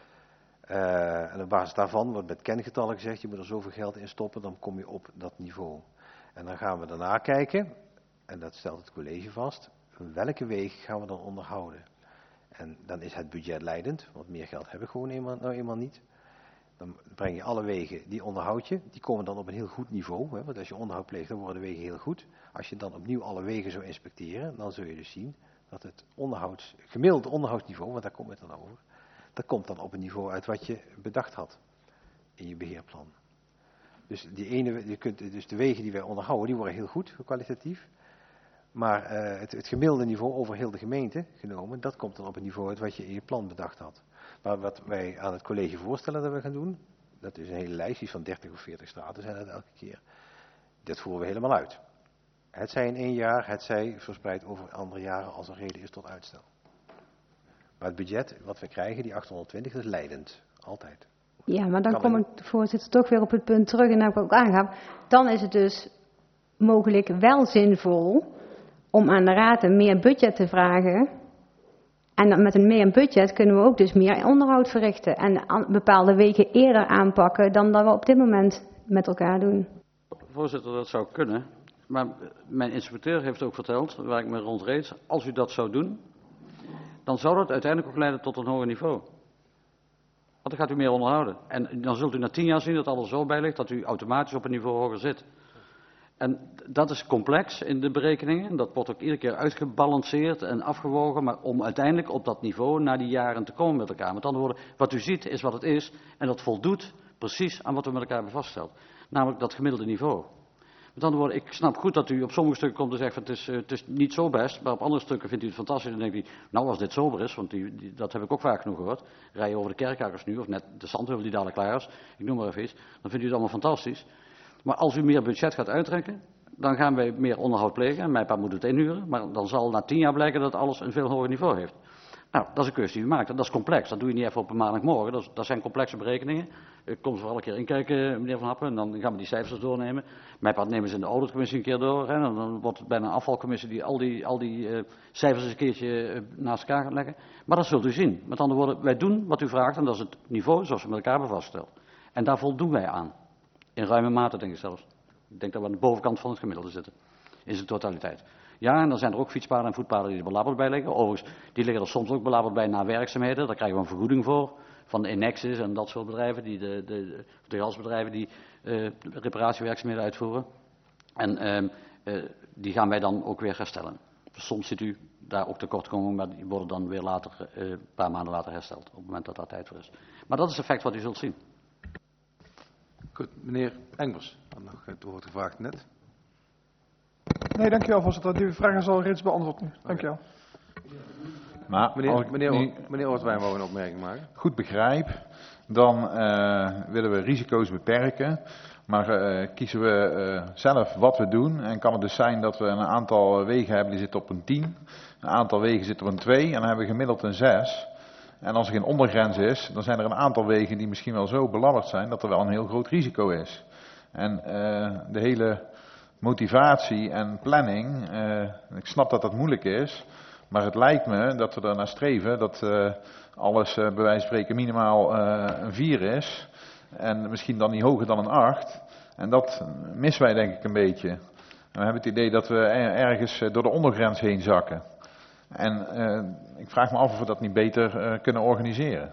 Uh, en op basis daarvan wordt met kengetallen gezegd, je moet er zoveel geld in stoppen, dan kom je op dat niveau. En dan gaan we daarna kijken, en dat stelt het college vast, welke wegen gaan we dan onderhouden. En dan is het budget leidend, want meer geld hebben we gewoon eenmaal, nou eenmaal niet. Dan breng je alle wegen, die onderhoud je, die komen dan op een heel goed niveau. Hè, want als je onderhoud pleegt, dan worden de wegen heel goed. Als je dan opnieuw alle wegen zou inspecteren, dan zul je dus zien dat het onderhouds, gemiddelde onderhoudsniveau, want daar komt het dan over, dat komt dan op een niveau uit wat je bedacht had in je beheerplan. Dus, die ene, je kunt, dus de wegen die wij onderhouden, die worden heel goed, kwalitatief. Maar uh, het, het gemiddelde niveau over heel de gemeente genomen, dat komt dan op een niveau uit wat je in je plan bedacht had. Maar wat wij aan het college voorstellen dat we gaan doen, dat is een hele lijst, die van dertig of veertig straten zijn dat elke keer. Dat voeren we helemaal uit. Het zij in één jaar, het zij verspreid over andere jaren als er reden is tot uitstel. Maar het budget wat we krijgen, die achthonderdtwintig, dat is leidend. Altijd. Ja, maar dan kom ik, voorzitter, toch weer op het punt terug en heb ik ook aangaf. Dan is het dus mogelijk wel zinvol om aan de raad een meer budget te vragen. En met een meer budget kunnen we ook dus meer onderhoud verrichten. En bepaalde wegen eerder aanpakken dan dat we op dit moment met elkaar doen. Voorzitter, dat zou kunnen. Maar mijn inspecteur heeft ook verteld, waar ik me rondreed, als u dat zou doen, dan zou dat uiteindelijk ook leiden tot een hoger niveau. Want dan gaat u meer onderhouden. En dan zult u na tien jaar zien dat alles zo bij ligt dat u automatisch op een niveau hoger zit. En dat is complex in de berekeningen. Dat wordt ook iedere keer uitgebalanceerd en afgewogen, maar om uiteindelijk op dat niveau na die jaren te komen met elkaar. Met andere woorden, wat u ziet is wat het is en dat voldoet precies aan wat we met elkaar hebben vastgesteld. Namelijk dat gemiddelde niveau. Met andere woorden, ik snap goed dat u op sommige stukken komt en zegt van het is, uh, het is niet zo best, maar op andere stukken vindt u het fantastisch en denkt u, nou als dit sober is, want die, die, dat heb ik ook vaak genoeg gehoord, rij je over de Kerkakers nu, of net de Zandheuvel die dadelijk klaar is, ik noem maar even iets, dan vindt u het allemaal fantastisch. Maar als u meer budget gaat uittrekken, dan gaan wij meer onderhoud plegen, en mijn pa moet het inhuren, maar dan zal na tien jaar blijken dat alles een veel hoger niveau heeft. Nou, dat is een keuze die u maakt. En dat is complex. Dat doe je niet even op een maandagmorgen. Dat, is, dat zijn complexe berekeningen. Ik kom ze vooral een keer inkijken, meneer Van Happen. En dan gaan we die cijfers doornemen. Mijn part nemen ze in de auditcommissie een keer door. Hè. En dan wordt het bijna een afvalcommissie die al die, al die uh, cijfers eens een keertje uh, naast elkaar gaat leggen. Maar dat zult u zien. Met andere woorden, wij doen wat u vraagt. En dat is het niveau zoals we met elkaar hebben vastgesteld. En daar voldoen wij aan. In ruime mate, denk ik zelfs. Ik denk dat we aan de bovenkant van het gemiddelde zitten. In zijn totaliteit. Ja, en dan zijn er ook fietspaden en voetpaden die er belabberd bij liggen. Overigens, die liggen er soms ook belabberd bij na werkzaamheden. Daar krijgen we een vergoeding voor. Van de Enexis en dat soort bedrijven, die de, de, de gasbedrijven die uh, reparatiewerkzaamheden uitvoeren. En uh, uh, die gaan wij dan ook weer herstellen. Soms ziet u daar ook tekortkomingen, maar die worden dan weer later, uh, een paar maanden later hersteld. Op het moment dat daar tijd voor is. Maar dat is het effect wat u zult zien. Goed, meneer Engels had nog het woord gevraagd net. Nee, dankjewel voorzitter. Die vraag is al reeds beantwoord nu. Dankjewel. Maar Meneer, ik meneer, nu meneer Oortwijn wou een opmerking maken. goed begrijp, dan uh, willen we risico's beperken. Maar uh, kiezen we uh, zelf wat we doen. En kan het dus zijn dat we een aantal wegen hebben die zitten op een tien. Een aantal wegen zitten op een twee. En dan hebben we gemiddeld een zes. En als er geen ondergrens is, dan zijn er een aantal wegen die misschien wel zo belabberd zijn dat er wel een heel groot risico is. En uh, de hele motivatie en planning, uh, ik snap dat dat moeilijk is, maar het lijkt me dat we er naar streven dat uh, alles uh, bij wijze van spreken minimaal uh, een vier is en misschien dan niet hoger dan een acht. En dat missen wij denk ik een beetje. En we hebben het idee dat we ergens door de ondergrens heen zakken. En uh, ik vraag me af of we dat niet beter uh, kunnen organiseren.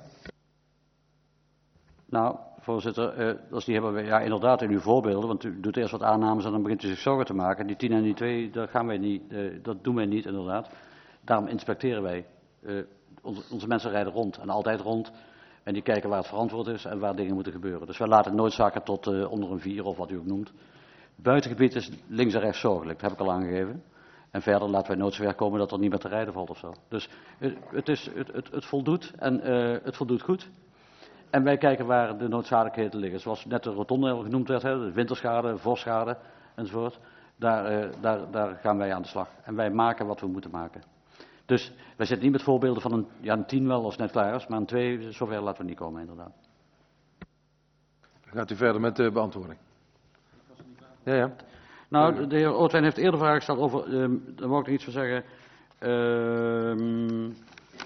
Nou, voorzitter, uh, als die hebben we ja, inderdaad in uw voorbeelden, want u doet eerst wat aannames en dan begint u zich zorgen te maken. Die tien en die twee, dat gaan wij niet, uh, dat doen wij niet inderdaad. Daarom inspecteren wij. Uh, onze, onze mensen rijden rond en altijd rond en die kijken waar het verantwoord is en waar dingen moeten gebeuren. Dus wij laten nooit zaken tot uh, onder een vier of wat u ook noemt. Buitengebied is links en rechts zorgelijk, dat heb ik al aangegeven. En verder laten wij nooit zover komen dat er niet meer te rijden valt of zo. Dus uh, het, is, het, het, het voldoet en uh, het voldoet goed. En wij kijken waar de noodzakelijkheden liggen. Zoals net de rotonde al genoemd werd, hè, de winterschade, vorschade enzovoort. Daar, uh, daar, daar gaan wij aan de slag. En wij maken wat we moeten maken. Dus wij zitten niet met voorbeelden van een, ja, een tien wel als het net klaar is, maar een twee, zover laten we niet komen inderdaad. Gaat u verder met de beantwoording? Ja, ja. Nou, de heer Oortwijn heeft eerder vragen gesteld over, uh, daar wou ik nog iets van zeggen. Uh,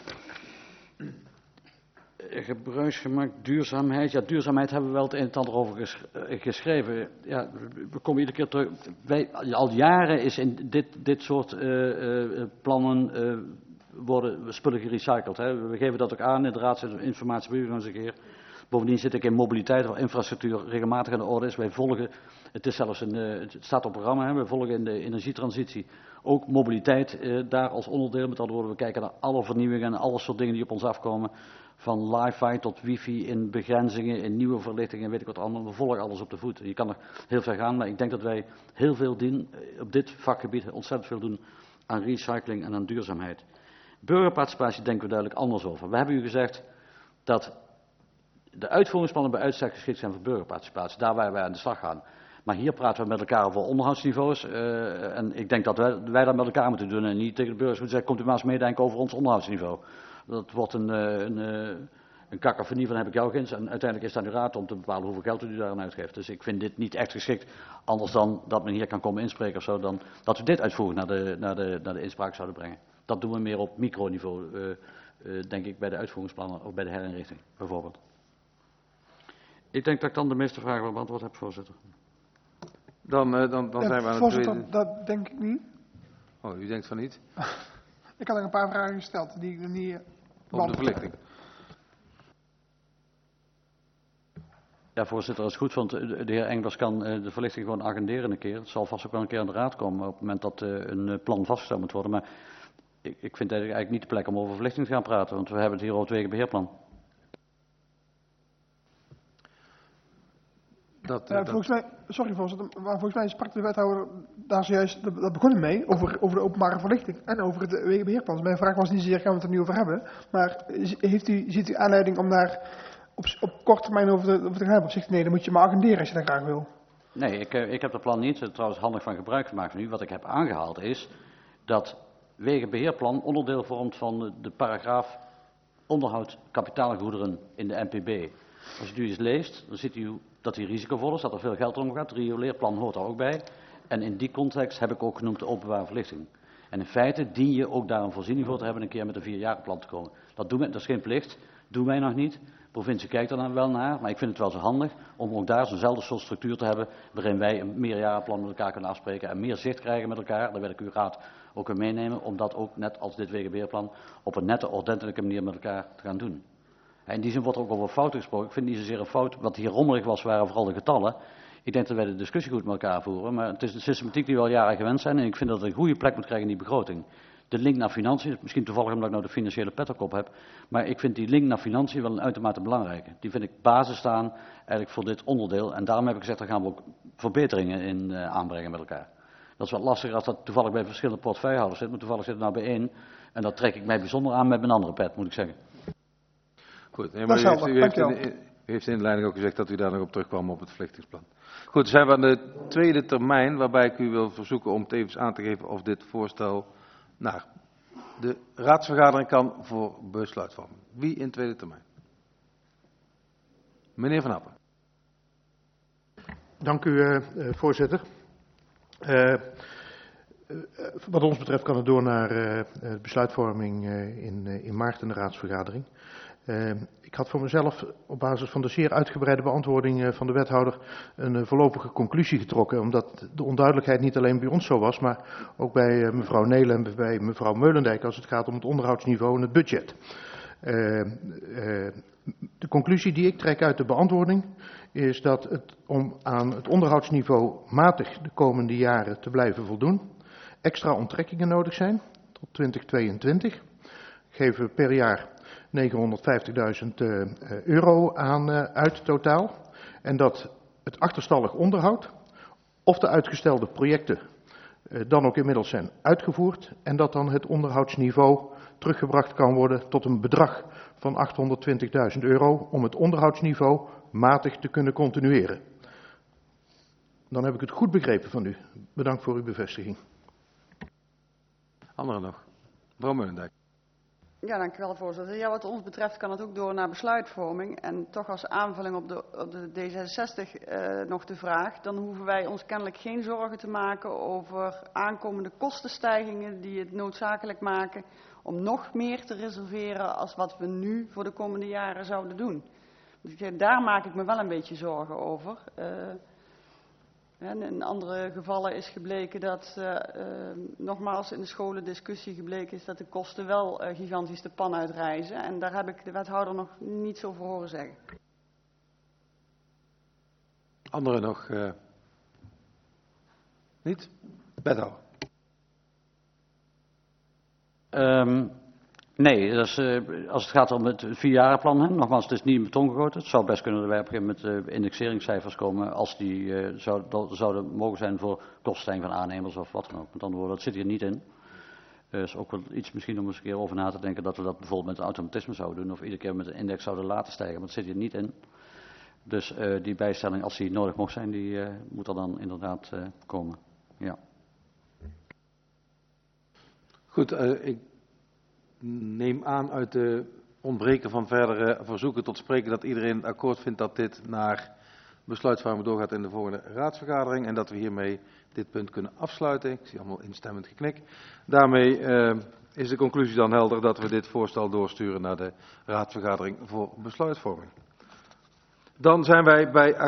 gebruiksgemaakt duurzaamheid. Ja, duurzaamheid hebben we wel het een en ander over ges, uh, geschreven. Ja, we komen iedere keer terug. Wij, al jaren is in dit, dit soort uh, uh, plannen uh, worden spullen gerecycled. Hè. We geven dat ook aan in de raadsinformatiebrief nog eens een keer. Bovendien zit ik in mobiliteit, waar infrastructuur regelmatig aan de orde is. Wij volgen, het is zelfs een, uh, het staat op programma, hè. We volgen in de energietransitie ook mobiliteit uh, daar als onderdeel. Met andere woorden, we kijken naar alle vernieuwingen en alle soort dingen die op ons afkomen. Van wifi tot wifi, in begrenzingen, in nieuwe verlichtingen, weet ik wat allemaal. We volgen alles op de voet. Je kan nog heel ver gaan, maar ik denk dat wij heel veel doen, op dit vakgebied ontzettend veel doen aan recycling en aan duurzaamheid. Burgerparticipatie denken we duidelijk anders over. We hebben u gezegd dat de uitvoeringsplannen bij uitstek geschikt zijn voor burgerparticipatie, daar waar wij aan de slag gaan. Maar hier praten we met elkaar over onderhoudsniveaus. Uh, en ik denk dat wij, wij dat met elkaar moeten doen en niet tegen de burgers moeten zeggen, komt u maar eens meedenken over ons onderhoudsniveau. Dat wordt een, een, een cacophonie van heb ik jou ginds. En uiteindelijk is het aan de raad om te bepalen hoeveel geld u daar aan uitgeeft. Dus ik vind dit niet echt geschikt. Anders dan dat men hier kan komen inspreken of zo. Dan dat we dit uitvoerig naar de, naar de, naar de inspraak zouden brengen. Dat doen we meer op microniveau. Uh, uh, denk ik bij de uitvoeringsplannen of bij de herinrichting bijvoorbeeld. Ik denk dat ik dan de meeste vragen wel beantwoord heb, voorzitter. Dan, uh, dan, dan ja, zijn we aan het voorzitter, tweede... dat denk ik niet. Oh, u denkt van niet? Ik had er een paar vragen gesteld die ik nog niet... Op de verlichting. Ja, voorzitter, dat is goed, want de heer Engels kan de verlichting gewoon agenderen een keer. Het zal vast ook wel een keer aan de raad komen op het moment dat een plan vastgesteld moet worden. Maar ik, ik vind het eigenlijk niet de plek om over verlichting te gaan praten, want we hebben het hier over het wegenbeheerplan. Dat, ja, dat... volgens mij, sorry voorzitter, maar volgens mij sprak de wethouder daar zojuist, dat begonnen mee, over, over de openbare verlichting en over het wegenbeheerplan. Dus mijn vraag was niet zozeer, gaan we het er nu over hebben, maar heeft u, ziet u aanleiding om daar op, op korte termijn over te, over te gaan hebben? Of zegt u nee, dan moet je maar agenderen als je dat graag wil. Nee, ik, ik heb het plan niet, trouwens handig van gebruik gemaakt van u. Wat ik heb aangehaald is dat wegenbeheerplan onderdeel vormt van de paragraaf onderhoud kapitaalgoederen in de N P B. Als u eens leest, dan ziet u dat die risicovol is, dat er veel geld om gaat. Het rioleerplan hoort daar ook bij. En in die context heb ik ook genoemd de openbare verlichting. En in feite dien je ook daar een voorziening voor te hebben een keer met een vierjarenplan te komen. Dat doen we, dat is geen plicht, doen wij nog niet. De provincie kijkt er dan wel naar, maar ik vind het wel zo handig om ook daar zo'nzelfde soort structuur te hebben waarin wij een meerjarenplan met elkaar kunnen afspreken en meer zicht krijgen met elkaar. Daar wil ik uw raad ook in meenemen om dat ook net als dit wegenbeheerplan op een nette, ordentelijke manier met elkaar te gaan doen. En in die zin wordt er ook over fouten gesproken. Ik vind niet zozeer een fout. Wat hier rommerig was, waren vooral de getallen. Ik denk dat wij de discussie goed met elkaar voeren, maar het is de systematiek die we al jaren gewend zijn en ik vind dat het een goede plek moet krijgen in die begroting. De link naar financiën, misschien toevallig omdat ik nou de financiële pet ook op heb, maar ik vind die link naar financiën wel een uitermate belangrijke. Die vind ik basis staan eigenlijk voor dit onderdeel en daarom heb ik gezegd, daar gaan we ook verbeteringen in uh, aanbrengen met elkaar. Dat is wat lastiger als dat toevallig bij verschillende portefeuillehouders zit, maar toevallig zit het nou bij één en dat trek ik mij bijzonder aan met mijn andere pet, moet ik zeggen. Goed, nee, maar u heeft, u, heeft in, u heeft in de leiding ook gezegd dat u daar nog op terugkwam op het verlichtingsplan. Goed, zijn we aan de tweede termijn waarbij ik u wil verzoeken om tevens aan te geven of dit voorstel naar de raadsvergadering kan voor besluitvorming. Wie in tweede termijn? Meneer Van Appen. Dank u, uh, voorzitter. Uh, wat ons betreft kan het door naar uh, besluitvorming uh, in, uh, in maart in de raadsvergadering. Uh, ik had voor mezelf op basis van de zeer uitgebreide beantwoording uh, van de wethouder een uh, voorlopige conclusie getrokken. Omdat de onduidelijkheid niet alleen bij ons zo was, maar ook bij uh, mevrouw Nelen en bij mevrouw Meulendijk als het gaat om het onderhoudsniveau en het budget. Uh, uh, de conclusie die ik trek uit de beantwoording is dat het om aan het onderhoudsniveau matig de komende jaren te blijven voldoen, extra onttrekkingen nodig zijn tot twintig tweeëntwintig. Geven we per jaar negenhonderdvijftigduizend uh, euro aan uh, uit totaal. En dat het achterstallig onderhoud of de uitgestelde projecten uh, dan ook inmiddels zijn uitgevoerd. En dat dan het onderhoudsniveau teruggebracht kan worden tot een bedrag van achthonderdtwintigduizend euro om het onderhoudsniveau matig te kunnen continueren. Dan heb ik het goed begrepen van u. Bedankt voor uw bevestiging. Anderen nog? Mevrouw Meulendijk. Ja, dank u wel, voorzitter. Ja, wat ons betreft kan het ook door naar besluitvorming. En toch als aanvulling op de, op de D zesenzestig eh, nog de vraag. Dan hoeven wij ons kennelijk geen zorgen te maken over aankomende kostenstijgingen die het noodzakelijk maken om nog meer te reserveren als wat we nu voor de komende jaren zouden doen. Dus daar maak ik me wel een beetje zorgen over. Uh, En in andere gevallen is gebleken dat, uh, uh, nogmaals in de scholen discussie gebleken is dat de kosten wel uh, gigantisch de pan uitreizen. En daar heb ik de wethouder nog niets over horen zeggen. Anderen nog uh, niet? Wethouder. Um, nee, dat is, uh, als het gaat om het vierjarenplan, hè, nogmaals, het is niet in beton gegoten. Het zou best kunnen dat wij op een gegeven moment uh, indexeringscijfers komen als die uh, zou, dat, zouden mogen zijn voor kostenstijging van aannemers of wat dan ook. Met andere woorden, dat zit hier niet in. Dat uh, is ook wel iets misschien om eens een keer over na te denken dat we dat bijvoorbeeld met automatisme zouden doen of iedere keer met een index zouden laten stijgen, maar dat zit hier niet in. Dus uh, die bijstelling, als die nodig mocht zijn, die uh, moet er dan inderdaad uh, komen. Ja. Goed, uh, ik neem aan uit de ontbreken van verdere verzoeken tot spreken dat iedereen akkoord vindt dat dit naar besluitvorming doorgaat in de volgende raadsvergadering en dat we hiermee dit punt kunnen afsluiten. Ik zie allemaal instemmend geknik. Daarmee uh, is de conclusie dan helder dat we dit voorstel doorsturen naar de raadsvergadering voor besluitvorming. Dan zijn wij bij